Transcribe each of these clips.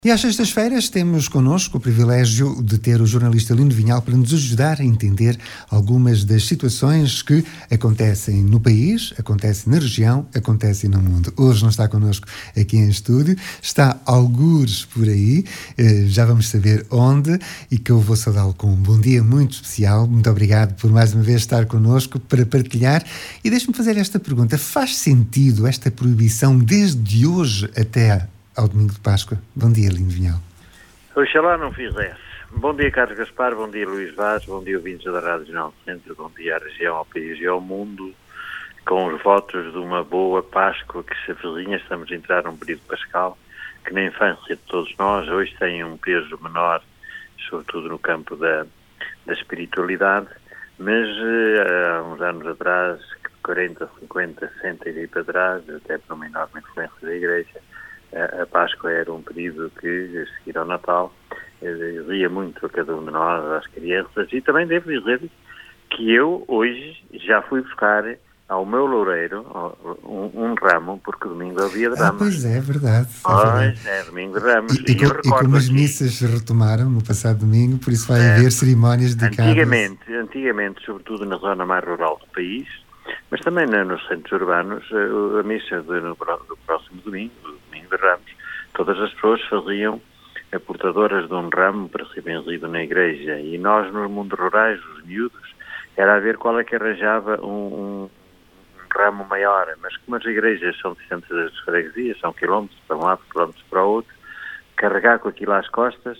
E às sextas-feiras temos connosco o privilégio de ter o jornalista Lino Vinhal para nos ajudar a entender algumas das situações que acontecem no país, acontecem na região, acontecem no mundo. Hoje não está connosco aqui em estúdio, está algures por aí, já vamos saber onde, e que eu vou saudá-lo com um bom dia muito especial. Muito obrigado por mais uma vez estar connosco para partilhar. E deixe-me fazer esta pergunta: faz sentido esta proibição desde hoje até ao domingo de Páscoa? Bom dia, Lino Vinhal. Oxalá não fizesse. Bom dia, Carlos Gaspar, bom dia, Luís Vaz, bom dia, ouvintes da Rádio Jornal do Centro, bom dia à região, ao país e ao mundo. Com os votos de uma boa Páscoa que se avizinha, estamos a entrar num período pascal que na infância de todos nós hoje tem um peso menor, sobretudo no campo da espiritualidade, mas há uns anos atrás, 40, 50, 60 e para trás, até por uma enorme influência da Igreja, a Páscoa era um período que, a seguir ao Natal, ria muito a cada um de nós, às crianças, e também devo dizer que eu hoje já fui buscar ao meu loureiro um ramo, porque domingo é o dia de Ramos. Pois é, verdade. Pois é, domingo de Ramos. E como as missas retomaram no passado domingo, por isso vai haver cerimónias dedicadas. Antigamente, sobretudo na zona mais rural do país, mas também nos centros urbanos, a missa do próximo domingo de Ramos, todas as pessoas faziam portadoras de um ramo para ser benzido na igreja, e nós nos mundos rurais, os miúdos, era a ver qual é que arranjava um ramo maior, mas como as igrejas são distantes das freguesias, são quilómetros para um lado, quilómetros para o outro, carregar com aquilo às costas.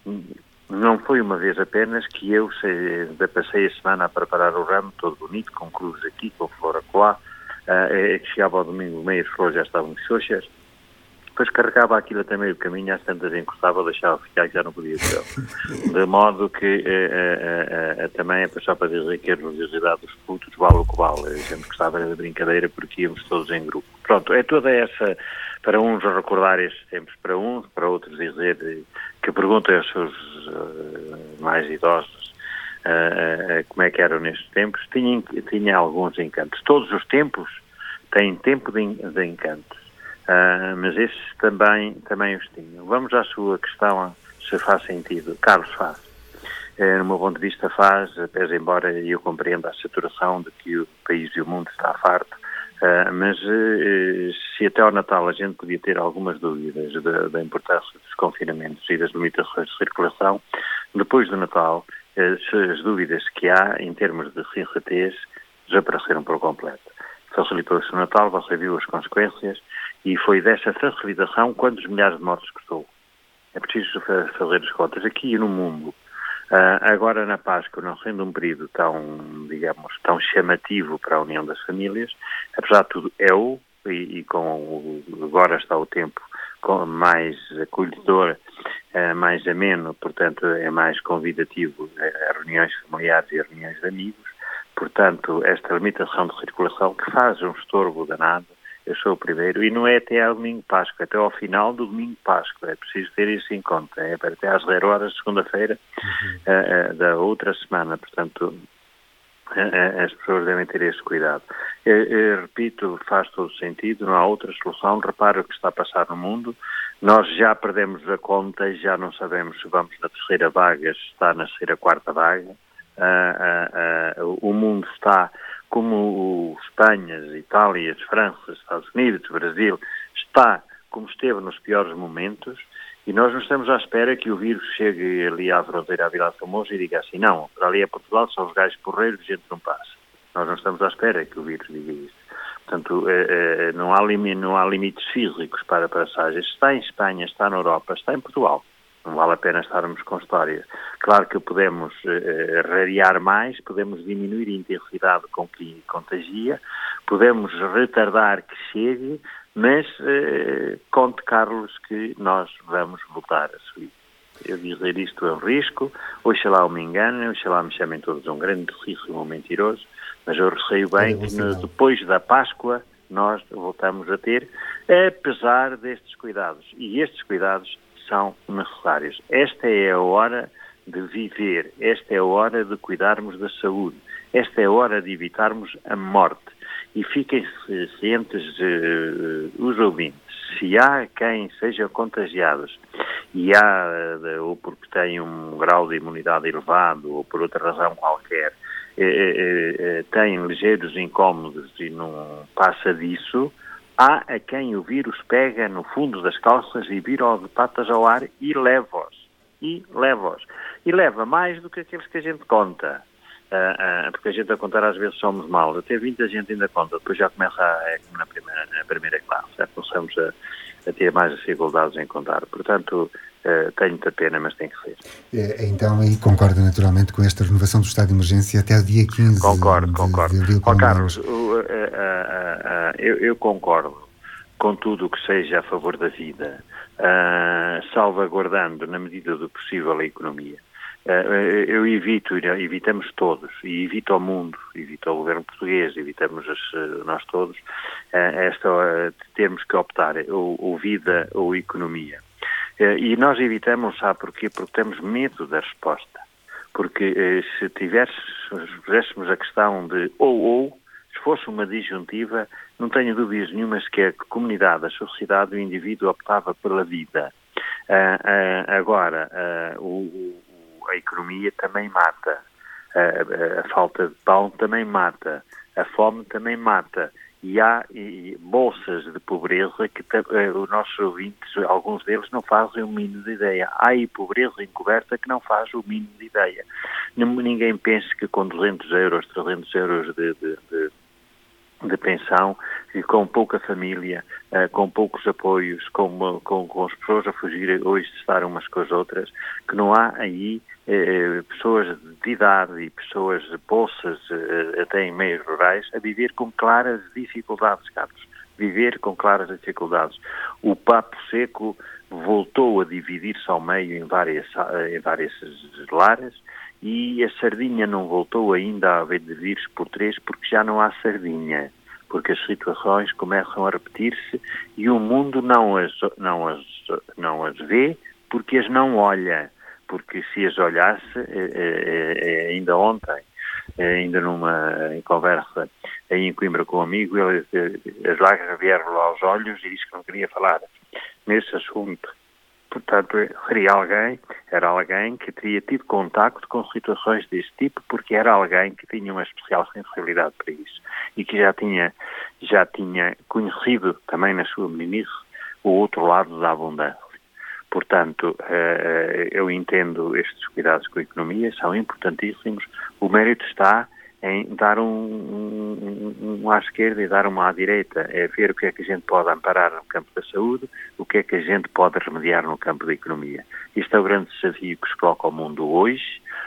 Não foi uma vez apenas que eu passei a semana a preparar o ramo, todo bonito, com cruzes aqui, com flor acolá, que chegava ao domingo, meias flores já estavam xoxas, depois carregava aquilo até meio caminho, às tantas encostava, deixava ficar, que já não podia ser. De modo que também é só para dizer que a religiosidade dos putos vale o que vale. A gente gostava da brincadeira porque íamos todos em grupo. Pronto, é toda essa, para uns recordar estes tempos, para uns, para outros dizer que perguntem aos seus mais idosos como é que eram nestes tempos. Tinha alguns encantos. Todos os tempos têm tempo de encantos. Mas esses também os tinham. Vamos à sua questão, se faz sentido. Carlos, faz. No meu ponto de vista faz, pese embora eu compreenda a saturação de que o país e o mundo está farto, mas se até ao Natal a gente podia ter algumas dúvidas da importância dos confinamentos e das limitações de circulação, depois do Natal as dúvidas que há em termos de sensatez desapareceram por completo. Facilitou-se o Natal, você viu as consequências, e foi dessa facilitação quantos milhares de mortes custou. É preciso fazer as contas aqui e no mundo. Agora na Páscoa, não sendo um período tão chamativo para a união das famílias, apesar de tudo agora está o tempo mais acolhedor, mais ameno, portanto é mais convidativo a reuniões familiares e a reuniões de amigos. Portanto, esta limitação de circulação que faz um estorvo danado, eu sou o primeiro, e não é até ao domingo de Páscoa, é até ao final do domingo de Páscoa. É preciso ter isso em conta. É até às 0 horas de segunda-feira da outra semana. Portanto, as pessoas devem ter esse cuidado. Eu repito, faz todo sentido, não há outra solução. Repare o que está a passar no mundo. Nós já perdemos a conta e já não sabemos se vamos na terceira vaga, se está na terceira, quarta vaga. O mundo está como Espanha, Itália, França, Estados Unidos, Brasil, está como esteve nos piores momentos, e nós não estamos à espera que o vírus chegue ali à fronteira, à Vila Famosa, e diga assim: não, para ali é Portugal, são os gajos porreiros, gente não passa. Nós não estamos à espera que o vírus diga isso. Portanto, não há limites físicos para passagens. Está em Espanha, está na Europa, está em Portugal. Não vale a pena estarmos com histórias. Claro que podemos rarear mais, podemos diminuir a intensidade com que contagia, podemos retardar que chegue, mas conte, Carlos, que nós vamos voltar a subir. Eu dizer isto é um risco, oxalá eu me engane, oxalá me chamem todos um grande rico mentiroso, mas eu receio bem que depois da Páscoa nós voltamos a ter, apesar destes cuidados. E estes cuidados são necessários. Esta é a hora de viver, esta é a hora de cuidarmos da saúde, esta é a hora de evitarmos a morte. E fiquem cientes, os ouvintes, se há quem seja contagiados e ou porque têm um grau de imunidade elevado, ou por outra razão qualquer, têm ligeiros incómodos e não passa disso, há a quem o vírus pega no fundo das calças e vira de patas ao ar e leva-os. E leva mais do que aqueles que a gente conta. Porque a gente a contar às vezes somos maus. Até 20 a gente ainda conta, depois já começa na primeira classe. Já começamos a ter mais dificuldades em contar. Portanto, tenho muita pena, mas tem que ser. Então, aí concorda naturalmente com esta renovação do estado de emergência até o dia 15 concordo. de abril. Carlos, eu concordo com tudo o que seja a favor da vida, salvaguardando, na medida do possível, a economia. Eu evitamos todos, e evita o mundo, evita o governo português, evitamos nós todos, termos que optar ou vida ou economia. E nós evitamos, sabe porquê? Porque temos medo da resposta. Porque se puséssemos a questão de ou, se fosse uma disjuntiva, não tenho dúvidas nenhumas que a comunidade, a sociedade, o indivíduo optava pela vida. Agora, a economia também mata, a falta de pão também mata, a fome também mata, e há bolsas de pobreza que os nossos ouvintes, alguns deles, não fazem o mínimo de ideia. Há aí pobreza encoberta que não faz o mínimo de ideia. Ninguém pense que com 200 euros, 300 euros de pensão, e com pouca família, com poucos apoios, com as pessoas a fugir hoje de estar umas com as outras, que não há aí pessoas de idade e pessoas de bolsas, até em meios rurais, a viver com claras dificuldades, Carlos. Viver com claras dificuldades. O papo seco voltou a dividir-se ao meio em várias lares, e a sardinha não voltou ainda a dividir-se por 3, porque já não há sardinha, porque as situações começam a repetir-se e o mundo não as vê porque as não olha, porque se as olhasse, ainda ontem, ainda numa conversa aí em Coimbra com um amigo, as lágrimas vieram aos olhos e disse que não queria falar nesse assunto. Portanto, era alguém que teria tido contacto com situações deste tipo, porque era alguém que tinha uma especial sensibilidade para isso e que já tinha conhecido também na sua meninice o outro lado da abundância. Portanto, eu entendo estes cuidados com a economia, são importantíssimos. O mérito está em dar um à esquerda e dar uma à direita, é ver o que é que a gente pode amparar no campo da saúde, o que é que a gente pode remediar no campo da economia. Isto é o grande desafio que se coloca ao mundo hoje.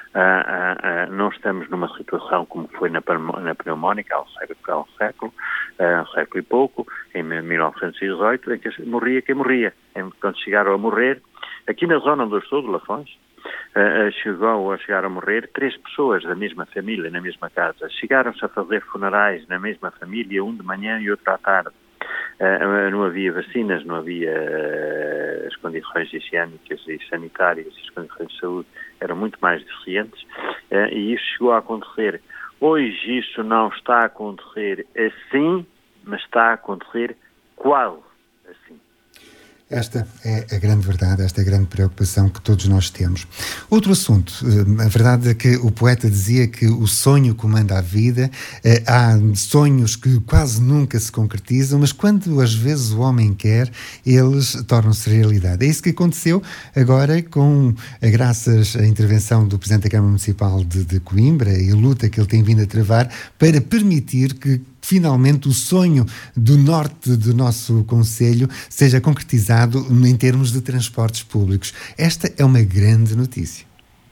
Não estamos numa situação como foi na pneumónica há um século e pouco, em 1918, em que morria quem morria. Quando chegaram a morrer, aqui na zona onde eu estou, de Lafões, chegaram a morrer 3 pessoas da mesma família, na mesma casa. Chegaram-se a fazer funerais na mesma família, um de manhã e outro à tarde. Não havia vacinas, não havia as condições higiênicas e sanitárias, as condições de saúde eram muito mais deficientes, e isso chegou a acontecer. Hoje isso não está a acontecer assim, mas está a acontecer quase assim. Esta é a grande verdade, esta é a grande preocupação que todos nós temos. Outro assunto, a verdade é que o poeta dizia que o sonho comanda a vida, há sonhos que quase nunca se concretizam, mas quando às vezes o homem quer, eles tornam-se realidade. É isso que aconteceu agora graças à intervenção do Presidente da Câmara Municipal de Coimbra e a luta que ele tem vindo a travar para permitir que finalmente o sonho do norte do nosso concelho seja concretizado em termos de transportes públicos. Esta é uma grande notícia.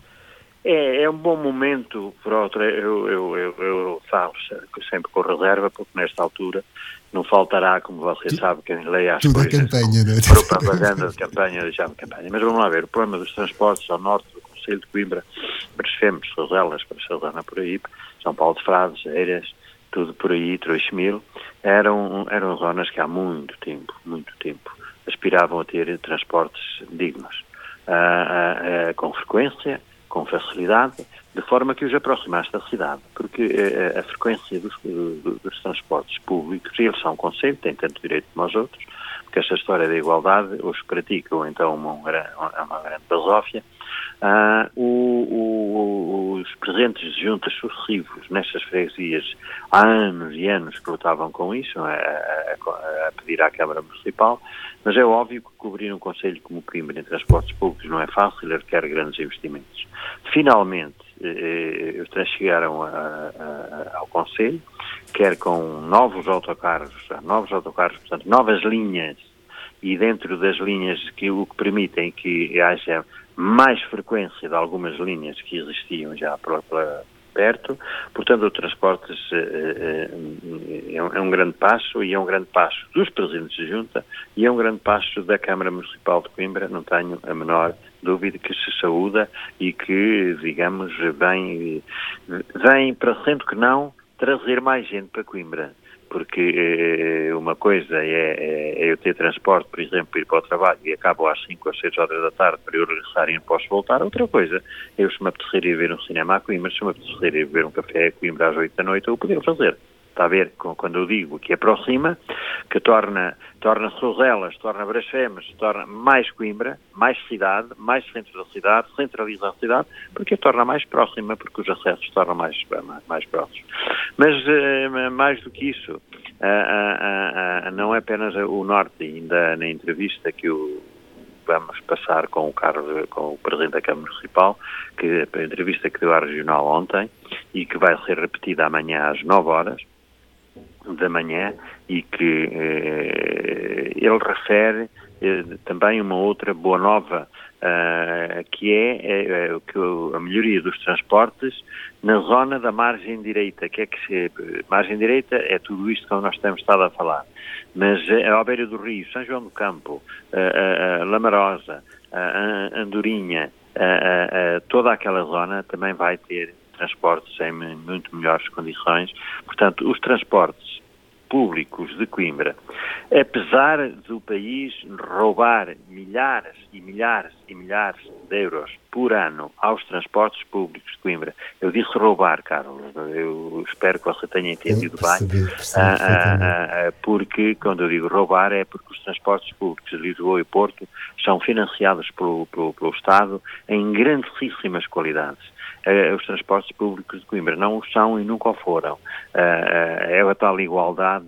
É um bom momento, por outra, eu falo sempre com reserva, porque nesta altura não faltará, como você sabe, quem leia as coisas, campanha, né? Propaganda de campanha, já de campanha. Mas vamos lá ver, o problema dos transportes ao norte do concelho de Coimbra, Presfemos, Sozelas, para Saldana por aí, São Paulo de Frades, Eiras, tudo por aí, Trouxemil, eram zonas que há muito tempo, aspiravam a ter transportes dignos. Com frequência, com facilidade, de forma que os aproximasse da cidade, porque a frequência dos transportes públicos, e eles são um conselho, têm tanto direito como os outros, porque esta história da igualdade os pratica, ou então uma grande basófia. Os presidentes de juntas sucessivos nestas freguesias há anos e anos que lutavam com isso, a pedir à Câmara Municipal, mas é óbvio que cobrir um concelho como Coimbra em transportes públicos não é fácil e requer grandes investimentos. Finalmente, chegaram ao concelho, quer com novos autocarros, portanto, novas linhas, e dentro das linhas o que permitem que haja mais frequência de algumas linhas que existiam já perto. Portanto, o transportes é um grande passo, e é um grande passo dos presidentes de junta, e é um grande passo da Câmara Municipal de Coimbra, não tenho a menor dúvida, que se saúda e que, digamos, vem para sempre que não trazer mais gente para Coimbra. Porque uma coisa é eu ter transporte, por exemplo, ir para o trabalho e acabo às 5 ou 6 horas da tarde para eu regressar e não posso voltar. Outra coisa, se me apetecer ir ver um cinema a Coimbra, se me apetecer ir ver um café a Coimbra às 8 da noite, eu poderia fazer. Está a ver, quando eu digo que aproxima, que torna Souzelas, torna Brasfemas, torna mais Coimbra, mais cidade, mais centro da cidade, centraliza a cidade, porque a torna mais próxima, porque os acessos tornam mais próximos. Mas, mais do que isso, não é apenas o Norte, ainda na entrevista que vamos passar com o Presidente da Câmara Municipal, que a entrevista que deu à Regional ontem, e que vai ser repetida amanhã às 9 horas da manhã, e que ele refere também uma outra boa nova, que é que a melhoria dos transportes na zona da margem direita, margem direita é tudo isto que nós temos estado a falar, mas à beira do Rio, São João do Campo, Lamarosa, Andorinha, toda aquela zona também vai ter transportes em muito melhores condições. Portanto, os transportes públicos de Coimbra, apesar do país roubar milhares e milhares e milhares de euros por ano aos transportes públicos de Coimbra, eu disse roubar, Carlos, eu espero que você tenha entendido bem, porque quando eu digo roubar é porque os transportes públicos de Lisboa e Porto são financiados pelo Estado em grandíssimas qualidades. Os transportes públicos de Coimbra não o são e nunca o foram. É a tal igualdade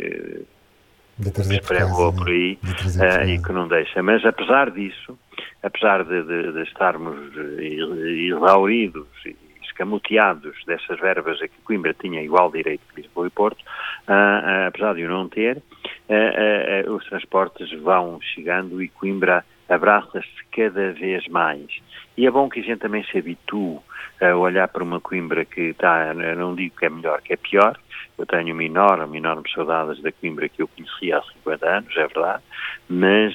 que pregou por aí e que não deixa. Mas apesar disso, apesar de estarmos exauridos e escamoteados dessas verbas a que Coimbra tinha igual direito que Lisboa e Porto, apesar de o não ter, os transportes vão chegando e Coimbra abraça-se cada vez mais. E é bom que a gente também se habitue a olhar para uma Coimbra que está, não digo que é melhor, que é pior. Eu tenho uma enorme saudades da Coimbra que eu conhecia há 50 anos, é verdade, mas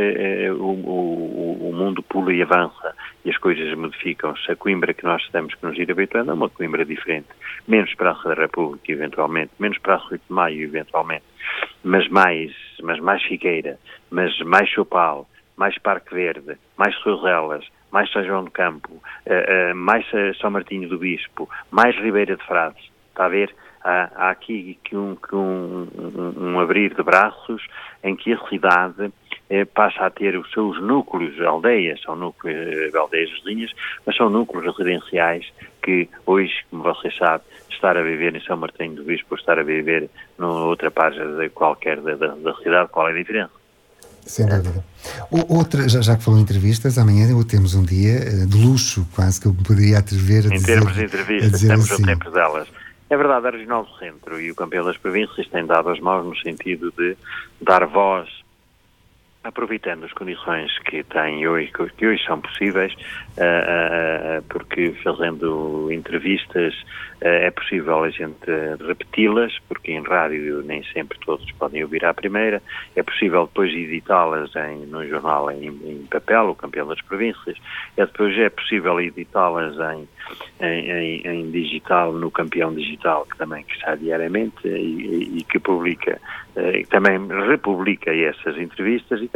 o mundo pula e avança e as coisas modificam-se. A Coimbra que nós temos que nos ir habituando é uma Coimbra diferente, menos Praça da República, eventualmente, menos Praça 8 de Maio, eventualmente, mas mais Figueira, mas mais Chopal, mais Parque Verde, mais Souzelas, mais São João do Campo, mais São Martinho do Bispo, mais Ribeira de Frades. Está a ver? Há aqui um abrir de braços em que a cidade passa a ter os seus núcleos, aldeias, são núcleos, aldeias vizinhas, mas são núcleos residenciais que hoje, como vocês sabem, estar a viver em São Martinho do Bispo, estar a viver noutra página qualquer da cidade, qual é a diferença? Sem dúvida. Outra, já que falou em entrevistas, amanhã temos um dia de luxo, quase que eu poderia atrever a dizer. Em termos de entrevistas, temos o tempo delas. É verdade, a Regional do Centro e o Campeão das Províncias têm dado as mãos no sentido de dar voz, aproveitando as condições que têm hoje, que hoje são possíveis, porque fazendo entrevistas é possível a gente repeti-las, porque em rádio nem sempre todos podem ouvir à primeira, é possível depois editá-las no jornal em papel, o Campeão das Províncias, depois é possível editá-las em digital, no Campeão Digital, que sai diariamente e que publica, também republica essas entrevistas, e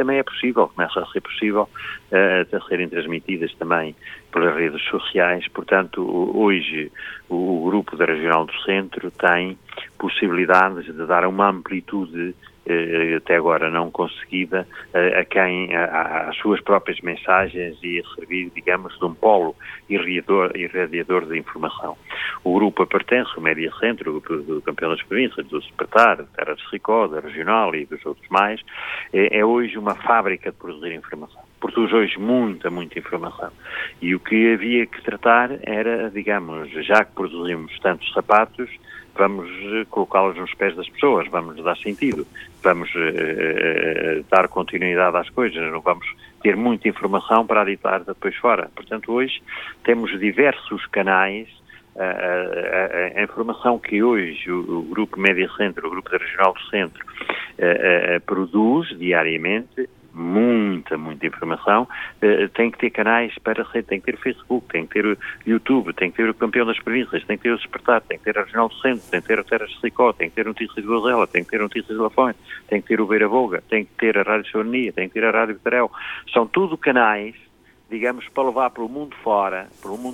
também é possível, começa a ser possível, a serem transmitidas também pelas redes sociais. Portanto, hoje o grupo da Regional do Centro tem possibilidades de dar uma amplitude até agora não conseguida às suas próprias mensagens e a servir, digamos, de um polo irradiador de informação. O grupo pertence ao Média Centro, o grupo do Campeão das Províncias, do Despertar, da Terra de Ricó, da Regional e dos outros mais, é hoje uma fábrica de produzir informação. Produz hoje muita informação. E o que havia que tratar era, digamos, já que produzimos tantos sapatos, vamos colocá-los nos pés das pessoas, vamos dar sentido, vamos dar continuidade às coisas, não vamos ter muita informação para aditar depois fora. Portanto, hoje temos diversos canais. A informação que hoje o Grupo Média Centro, o Grupo da Regional do Centro, produz diariamente, muita informação, tem que ter canais para ser, tem que ter Facebook, tem que ter o YouTube, tem que ter o Campeão das Províncias, tem que ter o Despertar, tem que ter a Regional do Centro, tem que ter a Terra de Ricó, tem que ter Notícias de Vozela, tem que ter Notícias de Lafões, tem que ter o Beira Boga, tem que ter a Rádio Soberania, tem que ter a Rádio Betarel. São tudo canais, digamos, para levar pelo mundo fora,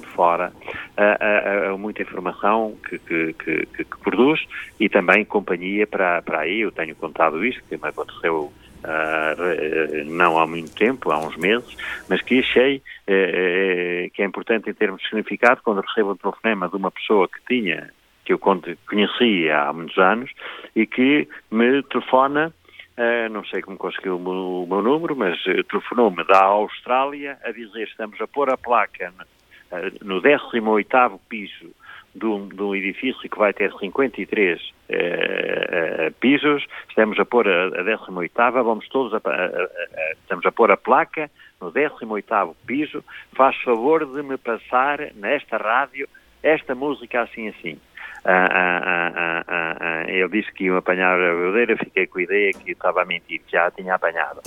muita informação que produz, e também companhia para aí. Eu tenho contado isto, que me aconteceu não há muito tempo, há uns meses, mas que achei que é importante em termos de significado, quando recebo um telefonema de uma pessoa que eu conhecia há muitos anos e que me telefona. Não sei como conseguiu o meu número, mas telefonou-me da Austrália a dizer: estamos a pôr a placa no 18º piso de um edifício que vai ter 53 pisos, estamos a pôr a 18ª, estamos a pôr a placa no 18º piso, faz favor de me passar nesta rádio esta música assim. Ele disse que iam apanhar a bebedeira, fiquei com a ideia que estava a mentir, que já a tinha apanhado.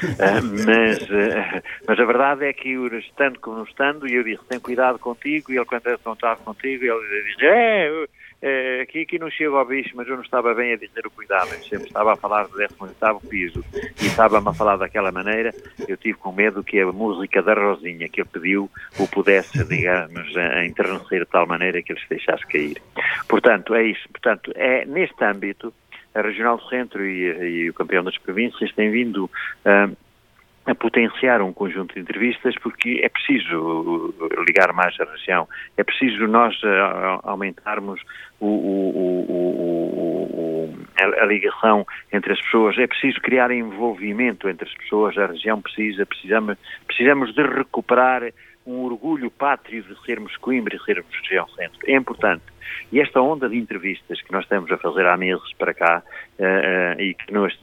Mas a verdade é que, estando como não estando, e eu disse: tem cuidado contigo, e ele, quando não estava contigo, ele disse: aqui não chego ao bicho, mas eu não estava bem a dizer o cuidado. Eu sempre estava a falar do 18º piso e estava-me a falar daquela maneira. Eu tive com medo que a música da Rosinha que ele pediu o pudesse, digamos, a enternecer de tal maneira que ele se deixasse cair. Portanto, é isso. Portanto, é neste âmbito, a Regional do Centro e o Campeão das Províncias têm vindo a potenciar um conjunto de entrevistas, porque é preciso ligar mais a região, é preciso nós aumentarmos a ligação entre as pessoas, é preciso criar envolvimento entre as pessoas, a região precisamos de recuperar um orgulho pátrio de sermos Coimbra e sermos região centro. É importante. E esta onda de entrevistas que nós estamos a fazer há meses para cá, e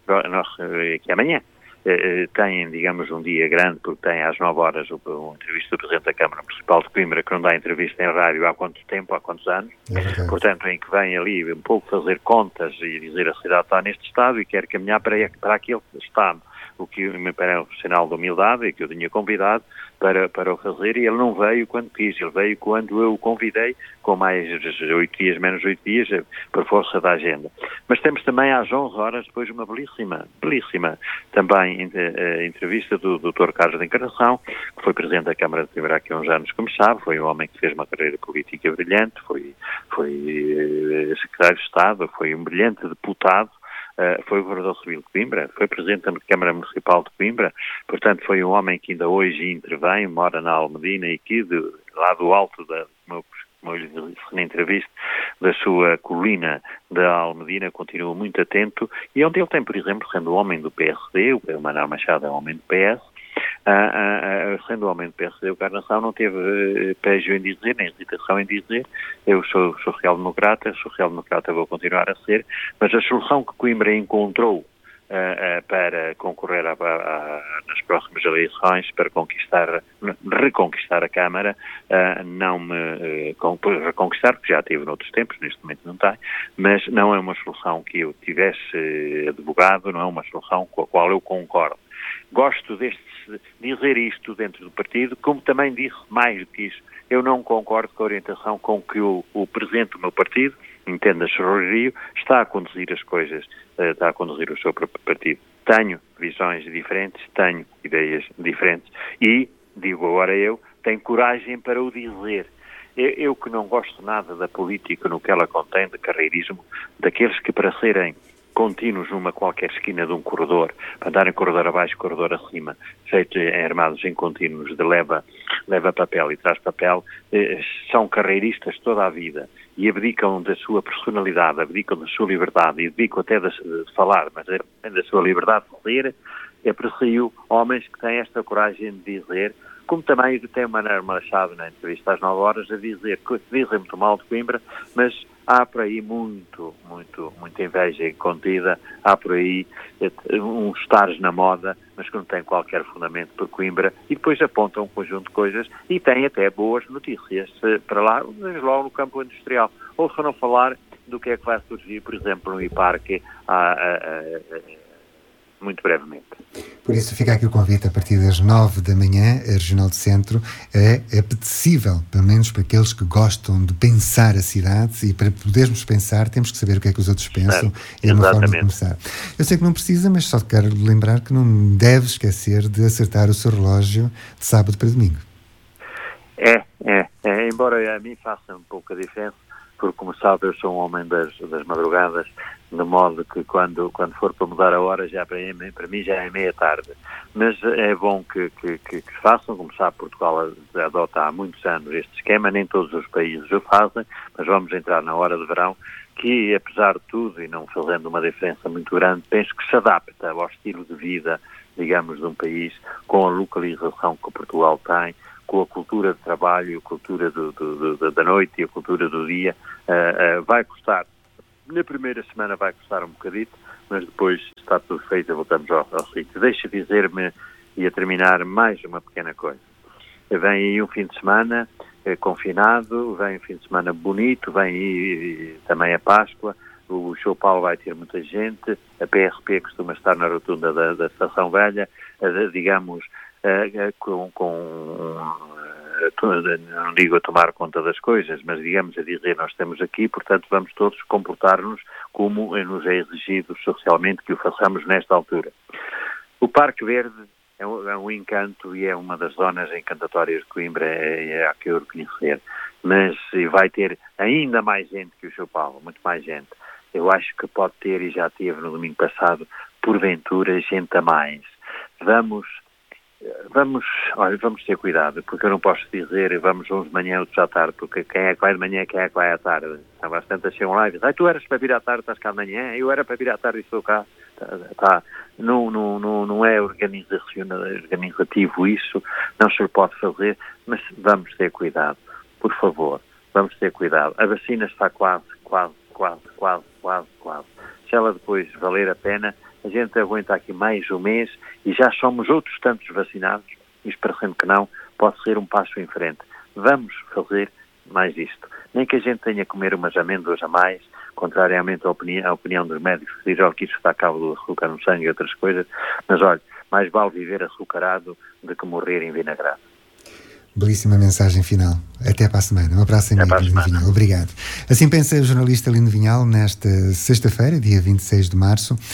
que amanhã têm, digamos, um dia grande, porque tem às 9 horas uma entrevista do Presidente da Câmara Municipal de Coimbra, que não dá entrevista em rádio há quanto tempo, há quantos anos, portanto, em que vem ali um pouco fazer contas e dizer: a cidade está neste estado e quer caminhar para aquele estado, o que me parece um sinal de humildade e que eu tinha convidado para o fazer, e ele não veio quando quis, ele veio quando eu o convidei, com mais 8 dias, menos 8 dias, por força da agenda. Mas temos também às 11 horas, depois, uma belíssima também entrevista do Dr. Carlos de Encarnação, que foi Presidente da Câmara de Coimbra aqui há uns anos, como sabe, foi um homem que fez uma carreira política brilhante, foi Secretário de Estado, foi um brilhante deputado, foi o Governador Civil de Coimbra, foi Presidente da Câmara Municipal de Coimbra, portanto foi um homem que ainda hoje intervém, mora na Almedina e que lá do alto como eu lhe disse na entrevista, da sua colina da Almedina, continua muito atento, e onde ele tem, por exemplo, sendo homem do PSD, o Manuel Machado é um homem do PS, sendo homem do PSD, o Carnação não teve pejo em dizer, nem hesitação em dizer: eu sou social-democrata, vou continuar a ser, mas a solução que Coimbra encontrou para concorrer nas próximas eleições, para reconquistar a Câmara, não me reconquistar, porque já tive noutros tempos, neste momento não tem, mas não é uma solução que eu tivesse advogado, não é uma solução com a qual eu concordo. Gosto de dizer isto dentro do partido, como também disse mais do que isso: eu não concordo com a orientação com que o Presidente do meu partido, entenda-se Rio, está a conduzir as coisas, está a conduzir o seu próprio partido. Tenho visões diferentes, tenho ideias diferentes e, digo agora tenho coragem para o dizer. Eu que não gosto nada da política no que ela contém, de carreirismo, daqueles que para serem contínuos numa qualquer esquina de um corredor, para andarem corredor abaixo, corredor acima, feitos armados em contínuos de leva papel e traz papel, são carreiristas toda a vida e abdicam da sua personalidade, abdicam da sua liberdade e abdicam até de falar, mas da sua liberdade de ser. Aprecio homens que têm esta coragem de dizer, como também tem o Manuel Machado na entrevista às 9 horas a dizer que dizem muito mal de Coimbra, mas há por aí muita inveja contida, há por aí uns tares na moda, mas que não têm qualquer fundamento por Coimbra, e depois apontam um conjunto de coisas e têm até boas notícias para lá, desde logo no campo industrial. Ou se não falar do que é que vai surgir, por exemplo, no IPARC, muito brevemente. Por isso fica aqui o convite a partir das 9 da manhã, a Regional do Centro é apetecível, pelo menos para aqueles que gostam de pensar a cidade, e para podermos pensar temos que saber o que é que os outros pensam, é uma forma de começar. Eu sei que não precisa, mas só quero lembrar que não deve esquecer de acertar o seu relógio de sábado para domingo. Embora a mim faça um pouco a diferença, porque, como sabe, eu sou um homem das madrugadas, de modo que quando for para mudar a hora, já para mim já é meia-tarde. Mas é bom que façam, como sabe, Portugal adota há muitos anos este esquema, nem todos os países o fazem, mas vamos entrar na hora de verão, que apesar de tudo, e não fazendo uma diferença muito grande, penso que se adapta ao estilo de vida, digamos, de um país, com a localização que Portugal tem, com a cultura de trabalho, a cultura da noite e a cultura do dia. Vai custar, na primeira semana vai custar um bocadito, mas depois está tudo feito e voltamos ao sítio. Deixa dizer-me, e a terminar, mais uma pequena coisa. Vem aí um fim de semana confinado, vem um fim de semana bonito, vem aí também a Páscoa, o São Paulo vai ter muita gente, a PRP costuma estar na rotunda da Estação Velha, digamos, não digo a tomar conta das coisas, mas digamos a dizer, nós estamos aqui, portanto vamos todos comportar-nos como nos é exigido socialmente que o façamos nesta altura. O Parque Verde é um encanto e é uma das zonas encantatórias de Coimbra, é a que eu reconhecer, mas vai ter ainda mais gente que o São Paulo, muito mais gente. Eu acho que pode ter, e já teve no domingo passado, porventura, gente a mais. Vamos ter cuidado, porque eu não posso dizer vamos uns de manhã, outros à tarde, porque quem é que vai de manhã, quem é que vai à tarde? Há bastante a ser um live. Tu eras para vir à tarde, estás cá de manhã, eu era para vir à tarde e estou cá. Não é organizativo isso, não se pode fazer, mas vamos ter cuidado, por favor, vamos ter cuidado. A vacina está quase. Se ela depois valer a pena, a gente aguenta aqui mais um mês e já somos outros tantos vacinados, e parecendo que não, pode ser um passo em frente. Vamos fazer mais isto. Nem que a gente tenha que comer umas amêndoas a mais, contrariamente à opinião dos médicos que dizem que isto está a cabo do açúcar no sangue e outras coisas, mas olha, mais vale viver açucarado do que morrer envinagrado. Belíssima mensagem final. Até para a semana. Um abraço, amigo Lino Vinhal. Obrigado. Assim pensa o jornalista Lino Vinhal nesta sexta-feira, dia 26 de março.